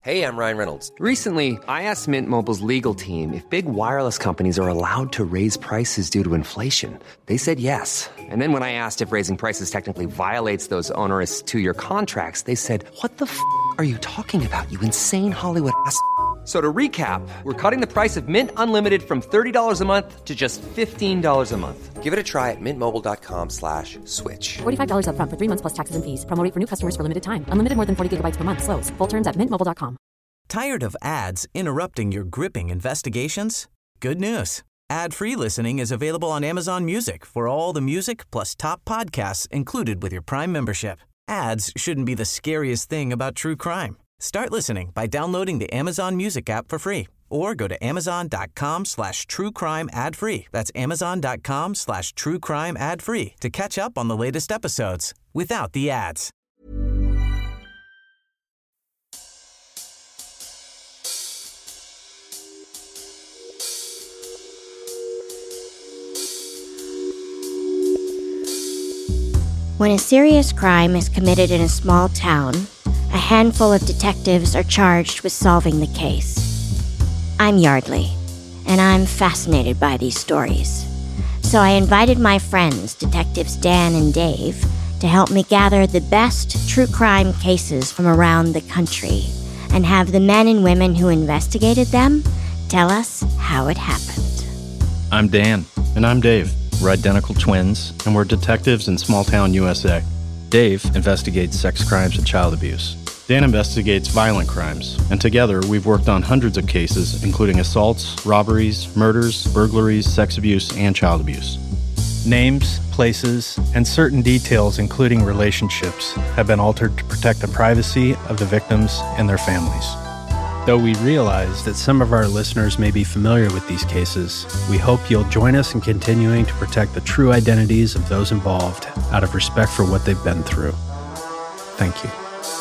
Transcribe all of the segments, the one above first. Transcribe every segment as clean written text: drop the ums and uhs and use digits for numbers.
Hey, I'm Ryan Reynolds. Recently, I asked Mint Mobile's legal team if big wireless companies are allowed to raise prices due to inflation. They said yes. And then when I asked if raising prices technically violates those onerous two-year contracts, they said, "What the f*** are you talking about, you insane Hollywood ass?" So to recap, we're cutting the price of Mint Unlimited from $30 a month to just $15 a month. Give it a try at mintmobile.com/switch. $45 up front for 3 months plus taxes and fees. Promo rate for new customers for limited time. Unlimited more than 40 gigabytes per month. Slows full terms at mintmobile.com. Tired of ads interrupting your gripping investigations? Good news. Ad-free listening is available on Amazon Music for all the music plus top podcasts included with your Prime membership. Ads shouldn't be the scariest thing about true crime. Start listening by downloading the Amazon Music app for free or go to amazon.com/truecrime ad-free. That's amazon.com/truecrime ad-free to catch up on the latest episodes without the ads. When a serious crime is committed in a small town, a handful of detectives are charged with solving the case. I'm Yardley, and I'm fascinated by these stories. So I invited my friends, Detectives Dan and Dave, to help me gather the best true crime cases from around the country and have the men and women who investigated them tell us how it happened. I'm Dan. And I'm Dave. We're identical twins, and we're detectives in small-town USA. Dave investigates sex crimes and child abuse. Dan investigates violent crimes, and together we've worked on hundreds of cases, including assaults, robberies, murders, burglaries, sex abuse, and child abuse. Names, places, and certain details, including relationships, have been altered to protect the privacy of the victims and their families. Though we realize that some of our listeners may be familiar with these cases, we hope you'll join us in continuing to protect the true identities of those involved out of respect for what they've been through. Thank you.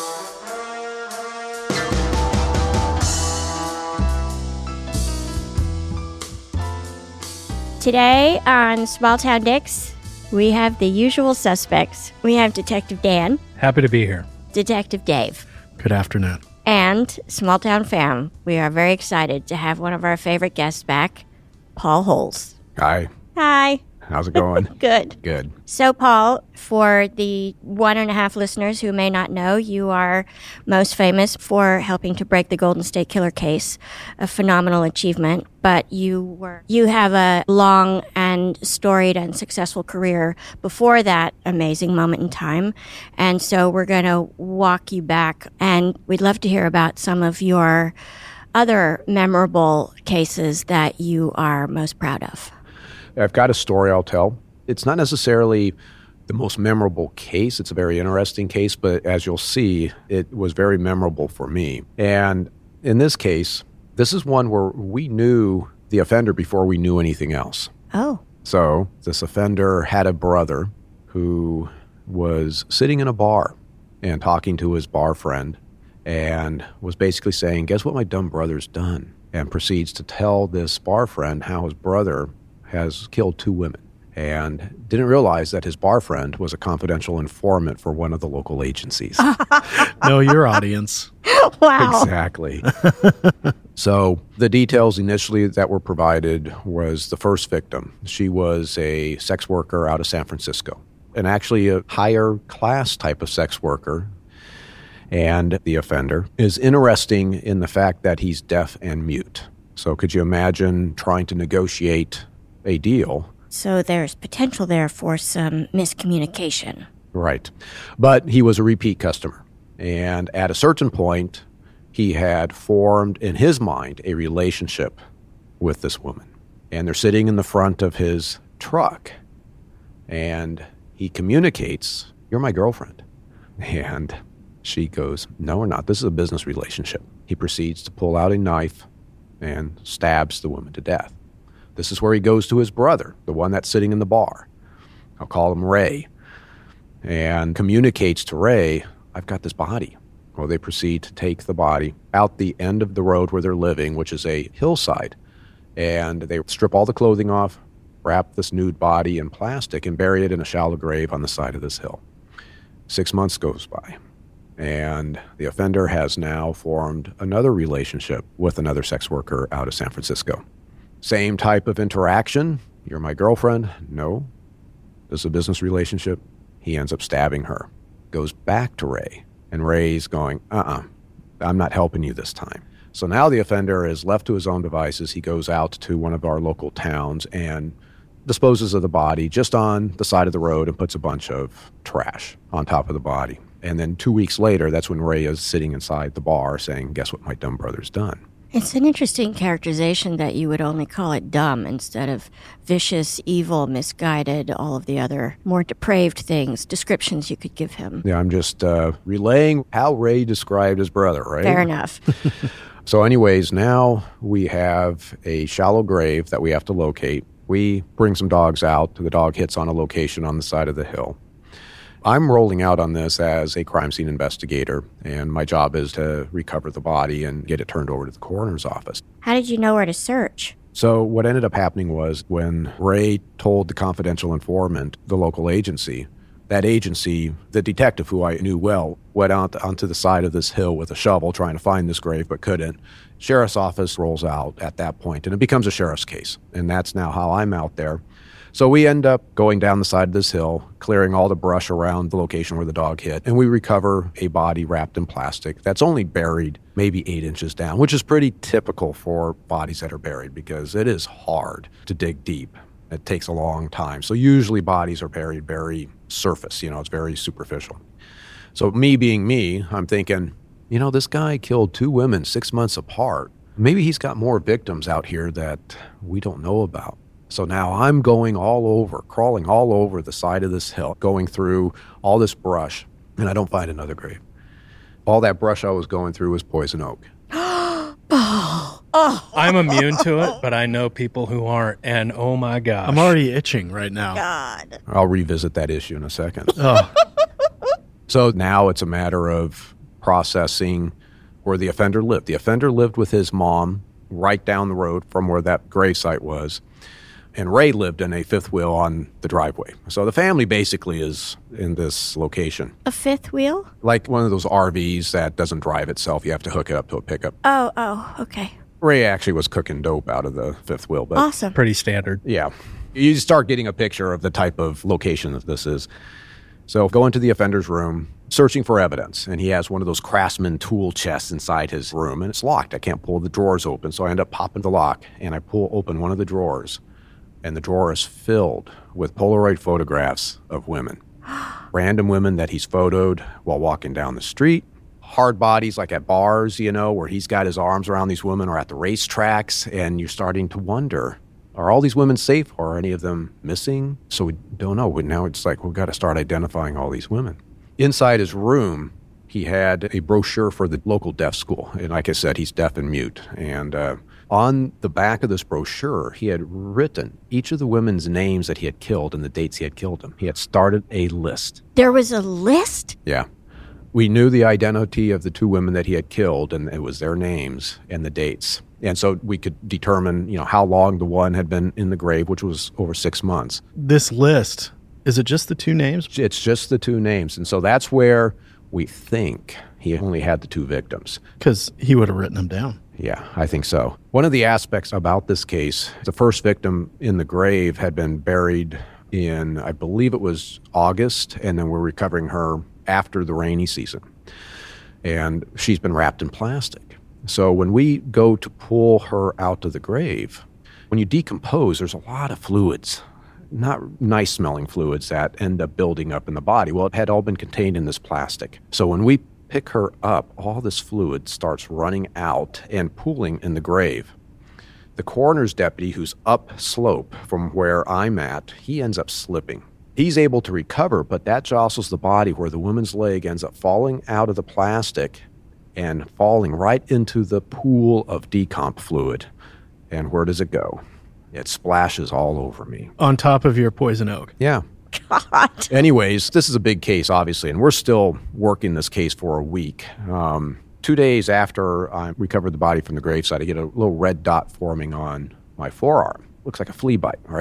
Today on Small Town Dicks, we have the usual suspects. We have Detective Dan. Happy to be here. Detective Dave. Good afternoon. And Small Town Fam. We are very excited to have one of our favorite guests back, Paul Holes. Hi. Hi. How's it going? Good. Good. So, Paul, for the 1.5 listeners who may not know, you are most famous for helping to break the Golden State Killer case, a phenomenal achievement. But you have a long and storied and successful career before that amazing moment in time. And so we're going to walk you back, and we'd love to hear about some of your other memorable cases that you are most proud of. I've got a story I'll tell. It's not necessarily the most memorable case. It's a very interesting case, but as you'll see, it was very memorable for me. And in this case, this is one where we knew the offender before we knew anything else. Oh. So this offender had a brother who was sitting in a bar and talking to his bar friend and was basically saying, "Guess what my dumb brother's done?" And proceeds to tell this bar friend how his brother has killed 2 women, and didn't realize that his bar friend was a confidential informant for one of the local agencies. Know your audience. Wow. Exactly. So the details initially that were provided was the first victim. She was a sex worker out of San Francisco, and actually a higher class type of sex worker. And the offender is interesting in the fact that he's deaf and mute. So could you imagine trying to negotiate a deal? So there's potential there for some miscommunication. Right. But he was a repeat customer. And at a certain point, he had formed, in his mind, a relationship with this woman. And they're sitting in the front of his truck. And he communicates, "You're my girlfriend." And she goes, "No, we're not. This is a business relationship." He proceeds to pull out a knife and stabs the woman to death. This is where he goes to his brother, the one that's sitting in the bar. I'll call him Ray. And communicates to Ray, "I've got this body." Well, they proceed to take the body out the end of the road where they're living, which is a hillside. And they strip all the clothing off, wrap this nude body in plastic, and bury it in a shallow grave on the side of this hill. 6 months goes by. And the offender has now formed another relationship with another sex worker out of San Francisco. Same type of interaction. You're my girlfriend? No. This is a business relationship. He ends up stabbing her. Goes back to Ray. And Ray's going, I'm not helping you this time. So now the offender is left to his own devices. He goes out to one of our local towns and disposes of the body just on the side of the road and puts a bunch of trash on top of the body. And then 2 weeks later, that's when Ray is sitting inside the bar saying, guess what my dumb brother's done? It's an interesting characterization that you would only call it dumb instead of vicious, evil, misguided, all of the other more depraved things, descriptions you could give him. Yeah, I'm just relaying how Ray described his brother, right? Fair enough. So anyways, now we have a shallow grave that we have to locate. We bring some dogs out. The dog hits on a location on the side of the hill. I'm rolling out on this as a crime scene investigator, and my job is to recover the body and get it turned over to the coroner's office. How did you know where to search? So what ended up happening was when Ray told the confidential informant, the local agency, that agency, the detective who I knew well, went out onto the side of this hill with a shovel trying to find this grave but couldn't. Sheriff's office rolls out at that point, and it becomes a sheriff's case. And that's now how I'm out there. So we end up going down the side of this hill, clearing all the brush around the location where the dog hit, and we recover a body wrapped in plastic that's only buried maybe 8 inches down, which is pretty typical for bodies that are buried because it is hard to dig deep. It takes a long time. So usually bodies are buried very surface, it's very superficial. So me being me, I'm thinking, this guy killed 2 women 6 months apart. Maybe he's got more victims out here that we don't know about. So now I'm going crawling all over the side of this hill, going through all this brush, and I don't find another grave. All that brush I was going through was poison oak. I'm immune to it, but I know people who aren't, and oh my gosh. I'm already itching right now. God. I'll revisit that issue in a second. Oh. So now it's a matter of processing where the offender lived. The offender lived with his mom right down the road from where that gravesite was. And Ray lived in a fifth wheel on the driveway. So the family basically is in this location. A fifth wheel? Like one of those RVs that doesn't drive itself. You have to hook it up to a pickup. Oh, okay. Ray actually was cooking dope out of the fifth wheel. But awesome. Pretty standard. Yeah. You start getting a picture of the type of location that this is. So go into the offender's room, searching for evidence. And he has one of those Craftsman tool chests inside his room. And it's locked. I can't pull the drawers open. So I end up popping the lock. And I pull open one of the drawers. And the drawer is filled with Polaroid photographs of women. Random women that he's photoed while walking down the street. Hard bodies like at bars, where he's got his arms around these women, or at the racetracks. And you're starting to wonder, are all these women safe? Or are any of them missing? So we don't know. Now it's like we've got to start identifying all these women. Inside his room, he had a brochure for the local deaf school. And like I said, he's deaf and mute. And on the back of this brochure, he had written each of the women's names that he had killed and the dates he had killed them. He had started a list. There was a list? Yeah. We knew the identity of the 2 women that he had killed, and it was their names and the dates. And so we could determine, how long the one had been in the grave, which was over 6 months. This list, is it just the 2 names? It's just the 2 names. And so that's where we think he only had the 2 victims. Because he would have written them down. Yeah, I think so. One of the aspects about this case, the first victim in the grave had been buried in, I believe it was August, and then we're recovering her after the rainy season. And she's been wrapped in plastic. So when we go to pull her out of the grave, when you decompose, there's a lot of fluids, not nice-smelling fluids that end up building up in the body. Well, it had all been contained in this plastic. So when we pick her up, all this fluid starts running out and pooling in the grave. The coroner's deputy, who's upslope from where I'm at, he ends up slipping. He's able to recover, but that jostles the body where the woman's leg ends up falling out of the plastic and falling right into the pool of decomp fluid. And where does it go? It splashes all over me. On top of your poison oak. Yeah. God. Anyways, this is a big case, obviously, and we're still working this case for a week. 2 days after I recovered the body from the gravesite, I get a little red dot forming on my forearm. Looks like a flea bite, right?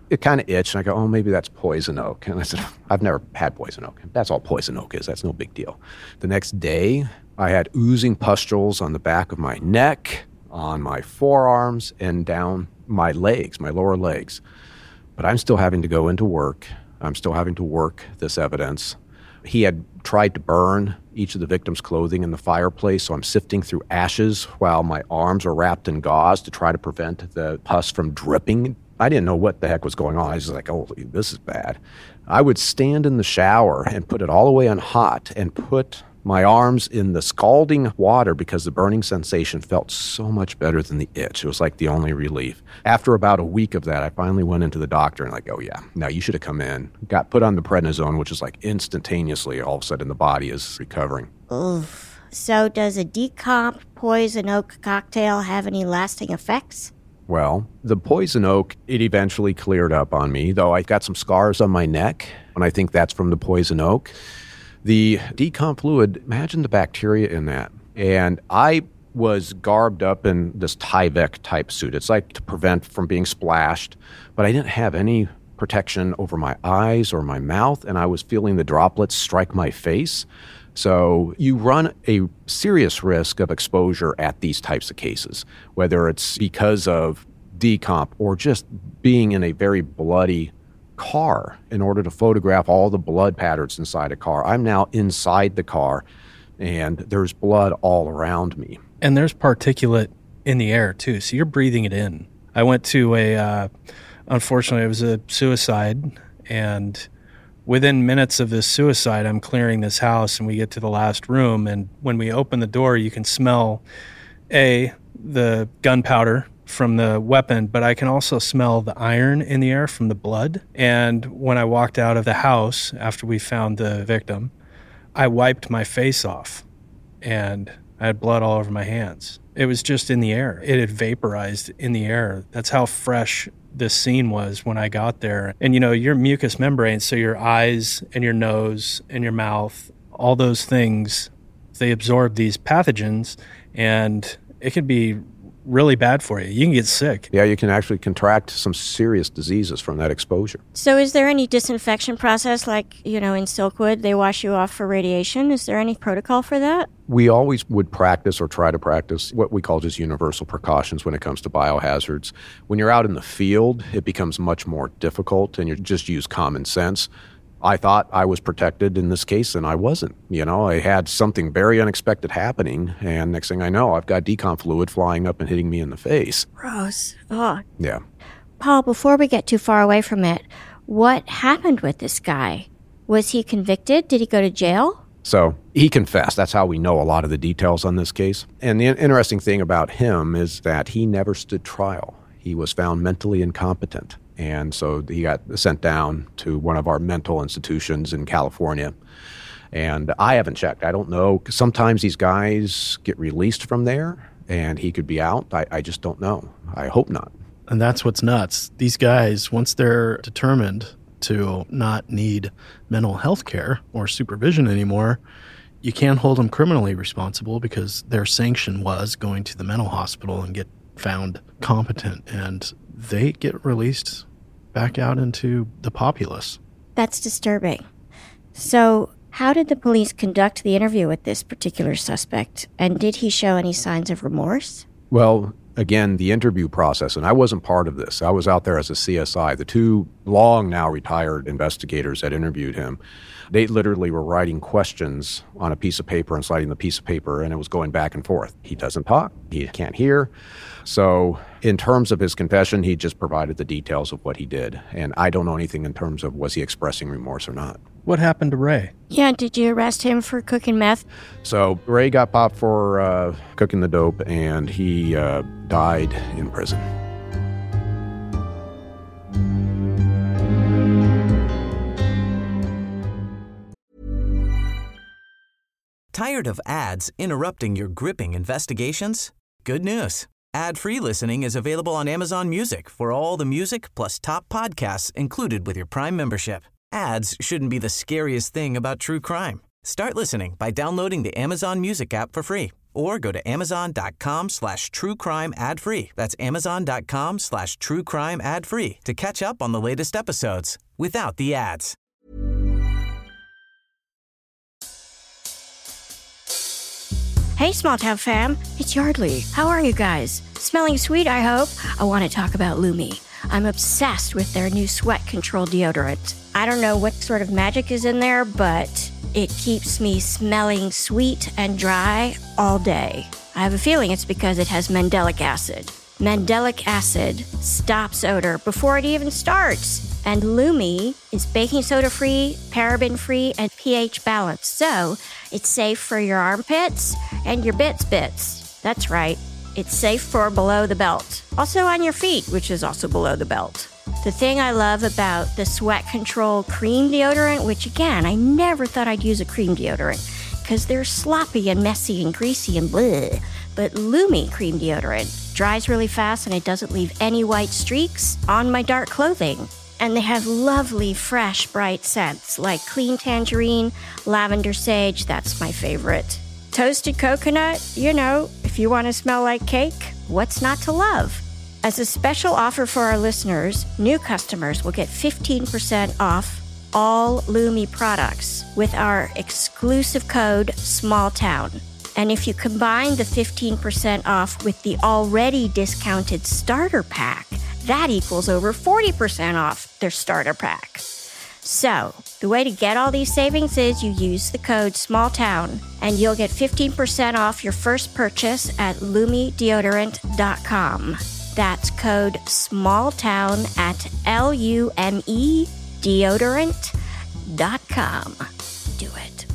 it kind of itched, and I go, oh, maybe that's poison oak. And I said, I've never had poison oak. That's all poison oak is. That's no big deal. The next day, I had oozing pustules on the back of my neck, on my forearms, and down my legs, my lower legs. But I'm still having to go into work. I'm still having to work this evidence. He had tried to burn each of the victims' clothing in the fireplace, so I'm sifting through ashes while my arms are wrapped in gauze to try to prevent the pus from dripping. I didn't know what the heck was going on. I was just like, oh, this is bad. I would stand in the shower and put it all the way on hot and put my arms in the scalding water because the burning sensation felt so much better than the itch. It was like the only relief. After about a week of that, I finally went into the doctor and like, oh yeah, no, you should have come in. Got put on the prednisone, which is like instantaneously, all of a sudden the body is recovering. Oof. So does a decomp poison oak cocktail have any lasting effects? Well, the poison oak, it eventually cleared up on me, though I got some scars on my neck, and I think that's from the poison oak. The decomp fluid, imagine the bacteria in that. And I was garbed up in this Tyvek type suit. It's like to prevent from being splashed, but I didn't have any protection over my eyes or my mouth, and I was feeling the droplets strike my face. So you run a serious risk of exposure at these types of cases, whether it's because of decomp or just being in a very bloody car in order to photograph all the blood patterns inside a car. I'm now inside the car, and there's blood all around me. And there's particulate in the air, too, so you're breathing it in. I went to unfortunately, it was a suicide, and within minutes of this suicide, I'm clearing this house, and we get to the last room, and when we open the door, you can smell, the gunpowder from the weapon, but I can also smell the iron in the air from the blood. And when I walked out of the house after we found the victim, I wiped my face off, and I had blood all over my hands. It was just in the air. It had vaporized in the air. That's how fresh this scene was when I got there. And, your mucous membrane, so your eyes and your nose and your mouth, all those things, they absorb these pathogens, and it could be really bad for you. You can get sick. Yeah, you can actually contract some serious diseases from that exposure. So is there any disinfection process like, in Silkwood, they wash you off for radiation? Is there any protocol for that? We always would practice or try to practice what we call just universal precautions when it comes to biohazards. When you're out in the field, it becomes much more difficult, and you just use common sense. I thought I was protected in this case, and I wasn't. I had something very unexpected happening, and next thing I know, I've got decomp fluid flying up and hitting me in the face. Gross. Oh. Yeah. Paul, before we get too far away from it, what happened with this guy? Was he convicted? Did he go to jail? So he confessed. That's how we know a lot of the details on this case. And the interesting thing about him is that he never stood trial. He was found mentally incompetent. And so he got sent down to one of our mental institutions in California. And I haven't checked. I don't know. Sometimes these guys get released from there, and he could be out. I just don't know. I hope not. And that's what's nuts. These guys, once they're determined to not need mental health care or supervision anymore, you can't hold them criminally responsible because their sanction was going to the mental hospital and get found competent, and they get released back out into the populace. That's disturbing. So how did the police conduct the interview with this particular suspect, and did he show any signs of remorse? Well, again, the interview process, and I wasn't part of this. I was out there as a CSI. The two long now retired investigators that interviewed him, they literally were writing questions on a piece of paper and sliding the piece of paper, and it was going back and forth. He doesn't talk. He can't hear. So in terms of his confession, he just provided the details of what he did. And I don't know anything in terms of was he expressing remorse or not. What happened to Ray? Yeah, did you arrest him for cooking meth? So Ray got popped for cooking the dope, and he died in prison. Tired of ads interrupting your gripping investigations? Good news. Ad-free listening is available on Amazon Music for all the music plus top podcasts included with your Prime membership. Ads shouldn't be the scariest thing about true crime. Start listening by downloading the Amazon Music app for free or go to amazon.com/truecrime ad-free. That's amazon.com/truecrime ad-free to catch up on the latest episodes without the ads. Hey, Small Town fam, it's Yardley. How are you guys? Smelling sweet, I hope? I want to talk about Lumi. I'm obsessed with their new sweat control deodorant. I don't know what sort of magic is in there, but it keeps me smelling sweet and dry all day. I have a feeling it's because it has mandelic acid. Mandelic acid stops odor before it even starts. And Lumi is baking soda free, paraben free, and pH balanced. So it's safe for your armpits and your bits. That's right. It's safe for below the belt. Also on your feet, which is also below the belt. The thing I love about the Sweat Control cream deodorant, which again, I never thought I'd use a cream deodorant because they're sloppy and messy and greasy and bleh. But Lumi cream deodorant dries really fast and it doesn't leave any white streaks on my dark clothing. And they have lovely, fresh, bright scents like clean tangerine, lavender sage, that's my favorite. Toasted coconut, if you want to smell like cake, what's not to love? As a special offer for our listeners, new customers will get 15% off all Lumi products with our exclusive code SMALLTOWN. And if you combine the 15% off with the already discounted starter pack, that equals over 40% off their starter pack. So, the way to get all these savings is you use the code SMALLTOWN and you'll get 15% off your first purchase at LumiDeodorant.com. That's code SMALLTOWN at LumiDeodorant.com. Do it.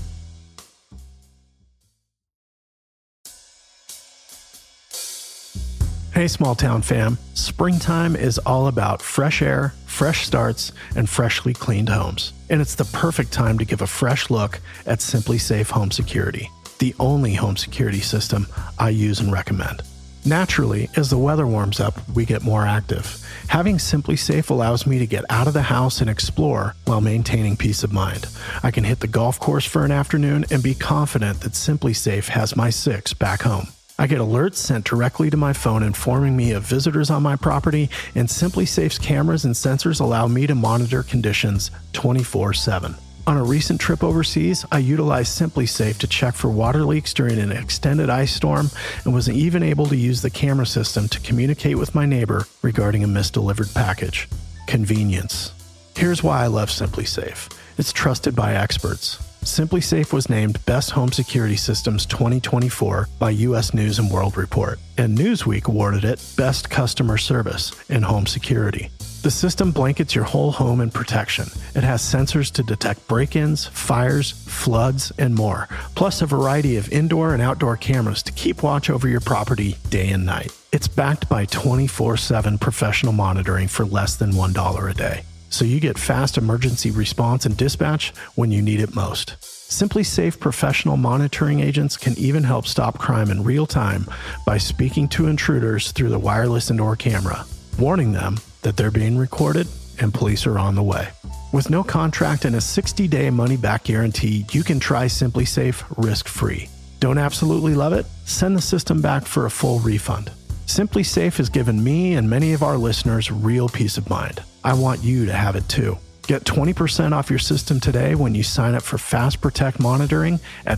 Hey, Small Town fam. Springtime is all about fresh air, fresh starts, and freshly cleaned homes. And it's the perfect time to give a fresh look at Simply Safe Home Security, the only home security system I use and recommend. Naturally, as the weather warms up, we get more active. Having Simply Safe allows me to get out of the house and explore while maintaining peace of mind. I can hit the golf course for an afternoon and be confident that Simply Safe has my 6 back home. I get alerts sent directly to my phone informing me of visitors on my property, and Simply Safe's cameras and sensors allow me to monitor conditions 24/7. On a recent trip overseas, I utilized Simply Safe to check for water leaks during an extended ice storm and was even able to use the camera system to communicate with my neighbor regarding a misdelivered package. Convenience. Here's why I love Simply Safe. It's trusted by experts. Simply Safe was named Best Home Security Systems 2024 by U.S. News & World Report, and Newsweek awarded it Best Customer Service in Home Security. The system blankets your whole home in protection. It has sensors to detect break-ins, fires, floods, and more, plus a variety of indoor and outdoor cameras to keep watch over your property day and night. It's backed by 24/7 professional monitoring for less than $1 a day. So you get fast emergency response and dispatch when you need it most. Simply Safe professional monitoring agents can even help stop crime in real time by speaking to intruders through the wireless indoor camera, warning them that they're being recorded and police are on the way. With no contract and a 60-day money-back guarantee, you can try Simply Safe risk-free. Don't absolutely love it? Send the system back for a full refund. Simply Safe has given me and many of our listeners real peace of mind. I want you to have it too. Get 20% off your system today when you sign up for Fast Protect monitoring at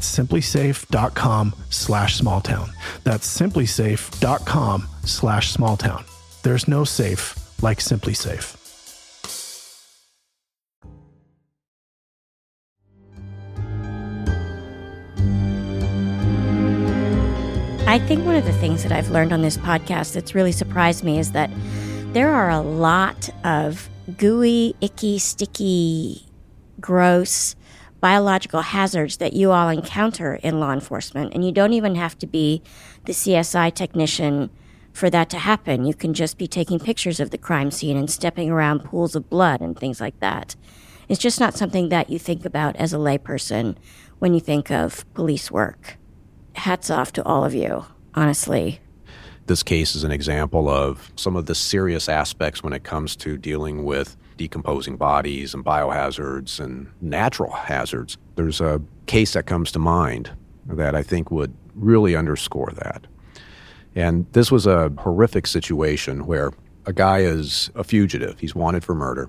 simplysafe.com/smalltown. That's simplysafe.com/smalltown. There's no safe like Simply Safe. I think one of the things that I've learned on this podcast that's really surprised me is that there are a lot of gooey, icky, sticky, gross biological hazards that you all encounter in law enforcement. And you don't even have to be the CSI technician for that to happen. You can just be taking pictures of the crime scene and stepping around pools of blood and things like that. It's just not something that you think about as a layperson when you think of police work. Hats off to all of you, honestly. This case is an example of some of the serious aspects when it comes to dealing with decomposing bodies and biohazards and natural hazards. There's a case that comes to mind that I think would really underscore that. And this was a horrific situation where a guy is a fugitive. He's wanted for murder.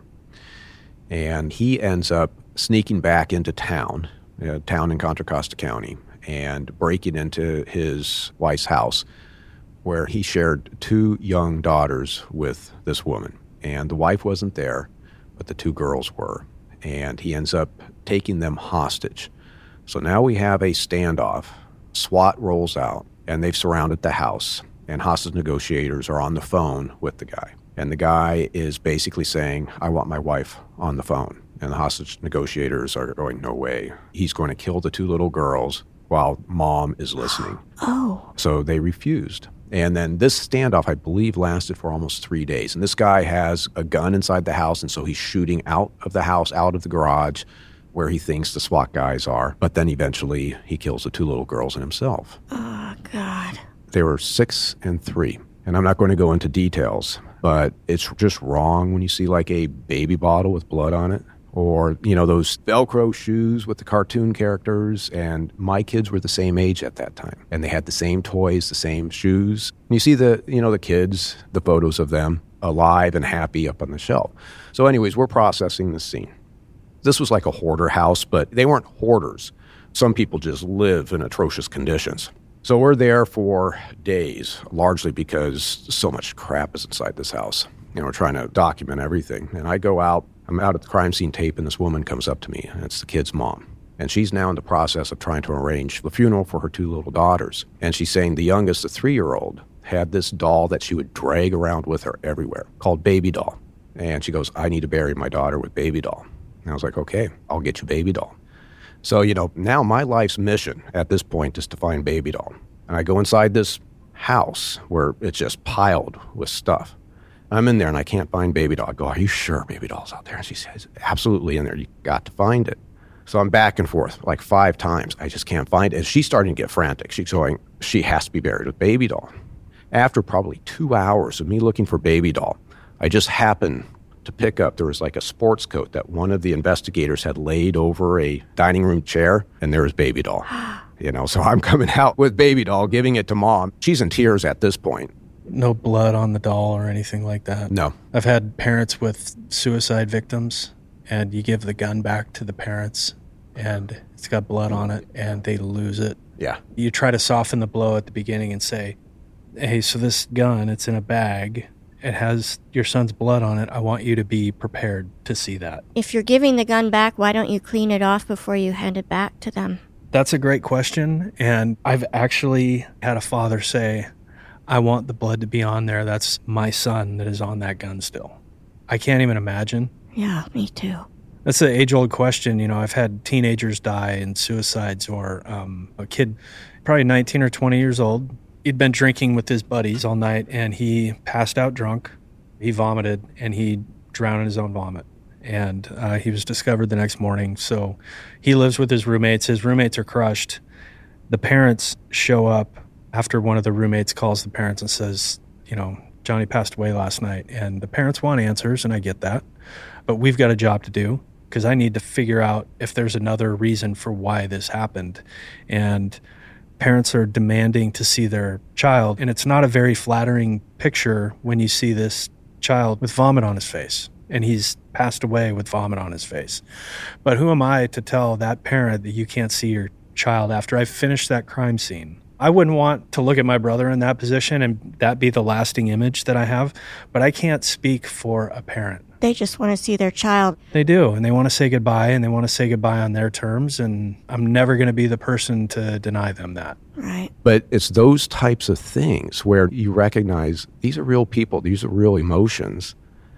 And he ends up sneaking back into town, a town in Contra Costa County, and breaking into his wife's house, where he shared 2 young daughters with this woman. And the wife wasn't there, but the 2 girls were. And he ends up taking them hostage. So now we have a standoff. SWAT rolls out, and they've surrounded the house. And hostage negotiators are on the phone with the guy. And the guy is basically saying, I want my wife on the phone. And the hostage negotiators are going, no way. He's going to kill the 2 little girls while mom is listening. Oh. So they refused. And then this standoff, I believe, lasted for almost 3 days. And this guy has a gun inside the house, and so he's shooting out of the house, out of the garage, where he thinks the SWAT guys are. But then eventually he kills the 2 little girls and himself. Oh, God. They were 6 and 3. And I'm not going to go into details, but it's just wrong when you see like a baby bottle with blood on it. Or, you know, those Velcro shoes with the cartoon characters. And my kids were the same age at that time. And they had the same toys, the same shoes. And you see the kids, the photos of them alive and happy up on the shelf. So anyways, we're processing this scene. This was like a hoarder house, but they weren't hoarders. Some people just live in atrocious conditions. So we're there for days, largely because so much crap is inside this house. We're trying to document everything. And I go out. I'm out at the crime scene tape, and this woman comes up to me, and it's the kid's mom. And she's now in the process of trying to arrange the funeral for her 2 little daughters. And she's saying the youngest, the 3-year-old, had this doll that she would drag around with her everywhere, called Baby Doll. And she goes, I need to bury my daughter with Baby Doll. And I was like, okay, I'll get you Baby Doll. So, now my life's mission at this point is to find Baby Doll. And I go inside this house where it's just piled with stuff. I'm in there and I can't find Baby Doll. I go, are you sure Baby Doll's out there? And she says, absolutely in there. You got to find it. So I'm back and forth like 5 times. I just can't find it. And she's starting to get frantic. She's going, she has to be buried with Baby Doll. After probably 2 hours of me looking for Baby Doll, I just happened to pick up, there was like a sports coat that one of the investigators had laid over a dining room chair, and there was Baby Doll. So I'm coming out with Baby Doll, giving it to mom. She's in tears at this point. No blood on the doll or anything like that? No. I've had parents with suicide victims, and you give the gun back to the parents, and it's got blood on it, and they lose it. Yeah. You try to soften the blow at the beginning and say, hey, so this gun, it's in a bag. It has your son's blood on it. I want you to be prepared to see that. If you're giving the gun back, why don't you clean it off before you hand it back to them? That's a great question. And I've actually had a father say, I want the blood to be on there. That's my son that is on that gun still. I can't even imagine. Yeah, me too. That's the age-old question. I've had teenagers die in suicides, or a kid, probably 19 or 20 years old. He'd been drinking with his buddies all night, and he passed out drunk. He vomited, and he drowned in his own vomit. And he was discovered the next morning. So he lives with his roommates. His roommates are crushed. The parents show up after one of the roommates calls the parents and says, Johnny passed away last night. And the parents want answers, and I get that. But we've got a job to do, because I need to figure out if there's another reason for why this happened. And parents are demanding to see their child, and it's not a very flattering picture when you see this child with vomit on his face, and he's passed away with vomit on his face. But who am I to tell that parent that you can't see your child after I've finished that crime scene? I wouldn't want to look at my brother in that position and that be the lasting image that I have, but I can't speak for a parent. They just want to see their child. They do, and they want to say goodbye, and they want to say goodbye on their terms, and I'm never going to be the person to deny them that. Right. But it's those types of things where you recognize these are real people, these are real emotions,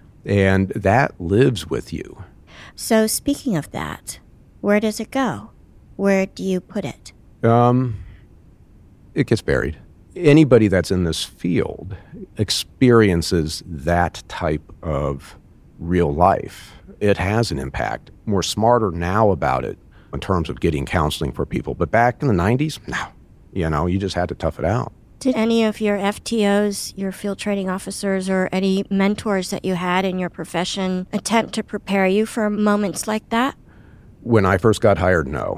and that lives with you. So speaking of that, where does it go? Where do you put it? It gets buried. Anybody that's in this field experiences that type of real life. It has an impact. We're smarter now about it in terms of getting counseling for people. But back in the 90s, no. You just had to tough it out. Did any of your FTOs, your field training officers, or any mentors that you had in your profession attempt to prepare you for moments like that? When I first got hired, no.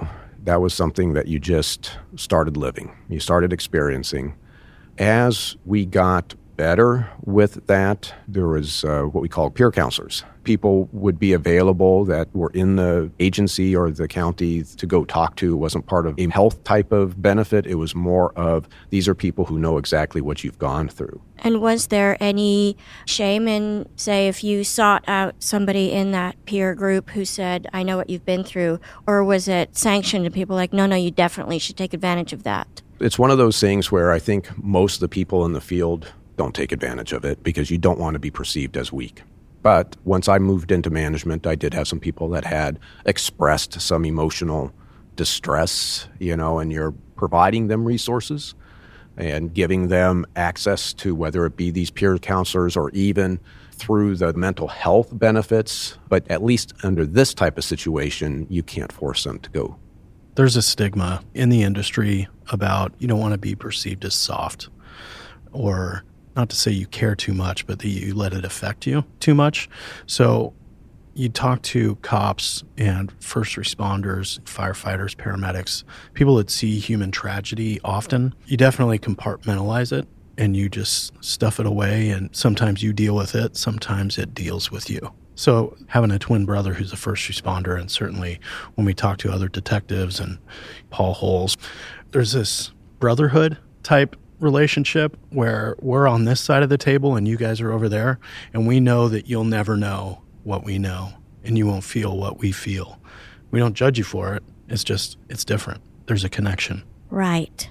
That was something that you just started living. You started experiencing. As we got better with that, there was what we call peer counselors. People would be available that were in the agency or the county to go talk to. It wasn't part of a health type of benefit. It was more of, these are people who know exactly what you've gone through. And was there any shame in, say, if you sought out somebody in that peer group who said, I know what you've been through, or was it sanctioned and people like, no, you definitely should take advantage of that? It's one of those things where I think most of the people in the field don't take advantage of it because you don't want to be perceived as weak. But once I moved into management, I did have some people that had expressed some emotional distress, and you're providing them resources and giving them access to whether it be these peer counselors or even through the mental health benefits. But at least under this type of situation, you can't force them to go. There's a stigma in the industry about you don't want to be perceived as soft, or not to say you care too much, but that you let it affect you too much. So you talk to cops and first responders, firefighters, paramedics, people that see human tragedy often. You definitely compartmentalize it and you just stuff it away, and sometimes you deal with it, sometimes it deals with you. So having a twin brother who's a first responder, and certainly when we talk to other detectives and Paul Holes, there's this brotherhood type relationship where we're on this side of the table and you guys are over there, and we know that you'll never know what we know and you won't feel what we feel. We don't judge you for it. It's different. There's a connection. Right.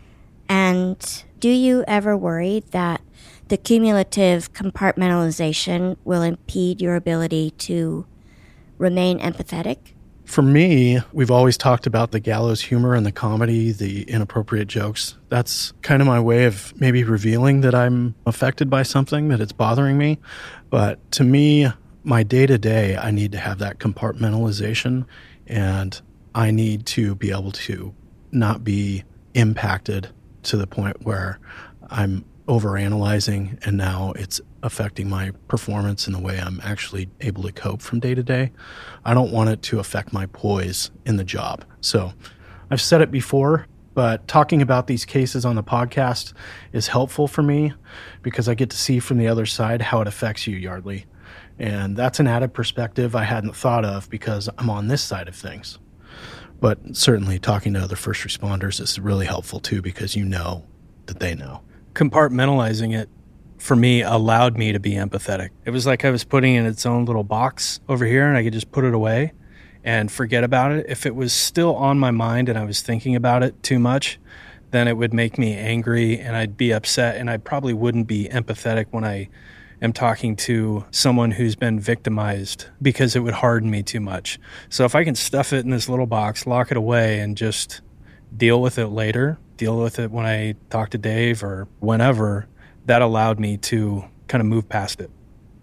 And do you ever worry that the cumulative compartmentalization will impede your ability to remain empathetic? For me, we've always talked about the gallows humor and the comedy, the inappropriate jokes. That's kind of my way of maybe revealing that I'm affected by something, that it's bothering me. But to me, my day-to-day, I need to have that compartmentalization, and I need to be able to not be impacted to the point where I'm overanalyzing and now it's affecting my performance in the way I'm actually able to cope from day to day. I don't want it to affect my poise in the job. So I've said it before, but talking about these cases on the podcast is helpful for me because I get to see from the other side how it affects you, Yardley. And that's an added perspective I hadn't thought of because I'm on this side of things. But certainly talking to other first responders is really helpful too because you know that they know. Compartmentalizing it, for me, allowed me to be empathetic. It was like I was putting it in its own little box over here, and I could just put it away and forget about it. If it was still on my mind and I was thinking about it too much, then it would make me angry and I'd be upset, and I probably wouldn't be empathetic when I am talking to someone who's been victimized because it would harden me too much. So if I can stuff it in this little box, lock it away, and just deal with it later, deal with it when I talk to Dave or whenever, that allowed me to kind of move past it.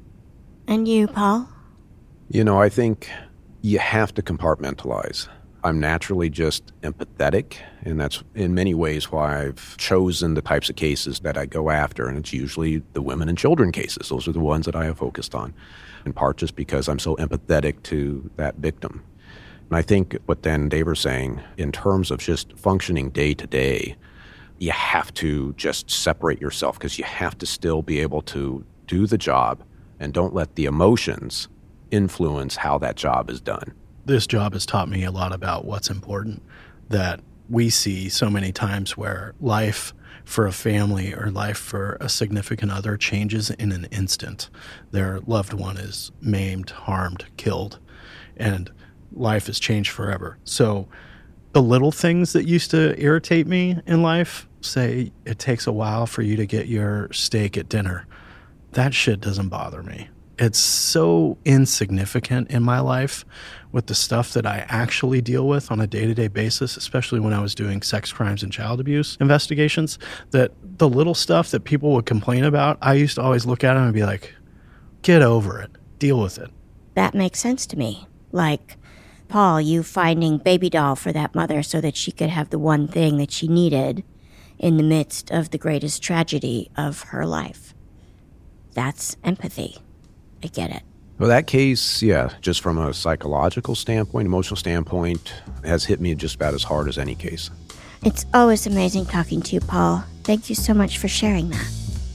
And you, Paul? I think you have to compartmentalize. I'm naturally just empathetic, and that's in many ways why I've chosen the types of cases that I go after, and it's usually the women and children cases. Those are the ones that I have focused on, in part just because I'm so empathetic to that victim. And I think what Dan and Dave are saying, in terms of just functioning day to day, you have to just separate yourself because you have to still be able to do the job and don't let the emotions influence how that job is done. This job has taught me a lot about what's important, that we see so many times where life for a family or life for a significant other changes in an instant. Their loved one is maimed, harmed, killed, and life has changed forever. So the little things that used to irritate me in life, say it takes a while for you to get your steak at dinner, that shit doesn't bother me. It's so insignificant in my life with the stuff that I actually deal with on a day-to-day basis, especially when I was doing sex crimes and child abuse investigations, that the little stuff that people would complain about, I used to always look at them and be like, get over it, deal with it. That makes sense to me. Like, Paul, you finding baby doll for that mother so that she could have the one thing that she needed in the midst of the greatest tragedy of her life. That's empathy. I get it. Well, that case, yeah, just from a psychological standpoint, emotional standpoint, has hit me just about as hard as any case. It's always amazing talking to you, Paul. Thank you so much for sharing that.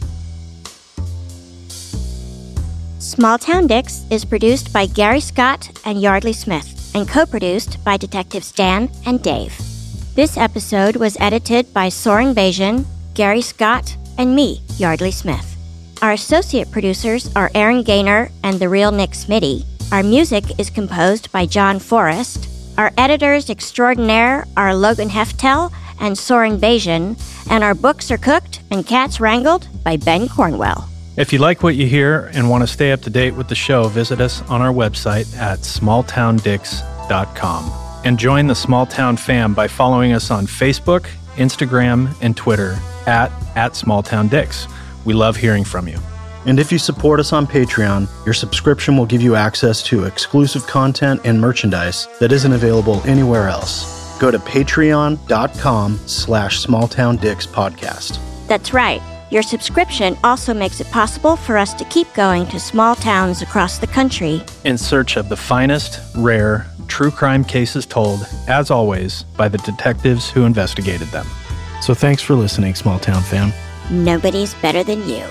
Small Town Dicks is produced by Gary Scott and Yardley Smith and co-produced by Detectives Dan and Dave. This episode was edited by Soren Bajan, Gary Scott, and me, Yardley Smith. Our associate producers are Aaron Gaynor and the real Nick Smitty. Our music is composed by John Forrest. Our editors extraordinaire are Logan Heftel and Soren Bajan, and our books are cooked and cats wrangled by Ben Cornwell. If you like what you hear and want to stay up to date with the show, visit us on our website at smalltowndicks.com. And join the Small Town fam by following us on Facebook, Instagram, and Twitter at smalltowndicks. We love hearing from you. And if you support us on Patreon, your subscription will give you access to exclusive content and merchandise that isn't available anywhere else. Go to patreon.com/smalltowndickspodcast. That's right. Your subscription also makes it possible for us to keep going to small towns across the country In search of the finest, rare, true crime cases told, as always, by the detectives who investigated them. So thanks for listening, Small Town fam. Nobody's better than you.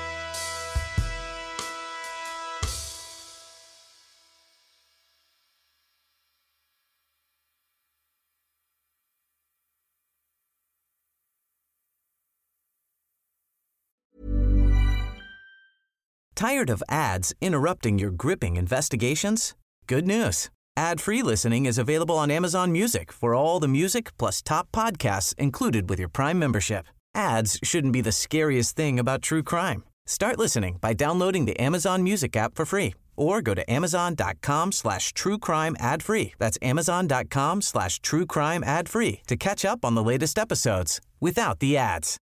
Tired of ads interrupting your gripping investigations? Good news. Ad-free listening is available on Amazon Music for all the music plus top podcasts included with your Prime membership. Ads shouldn't be the scariest thing about true crime. Start listening by downloading the Amazon Music app for free or go to amazon.com/truecrime ad-free. That's amazon.com/truecrime ad-free to catch up on the latest episodes without the ads.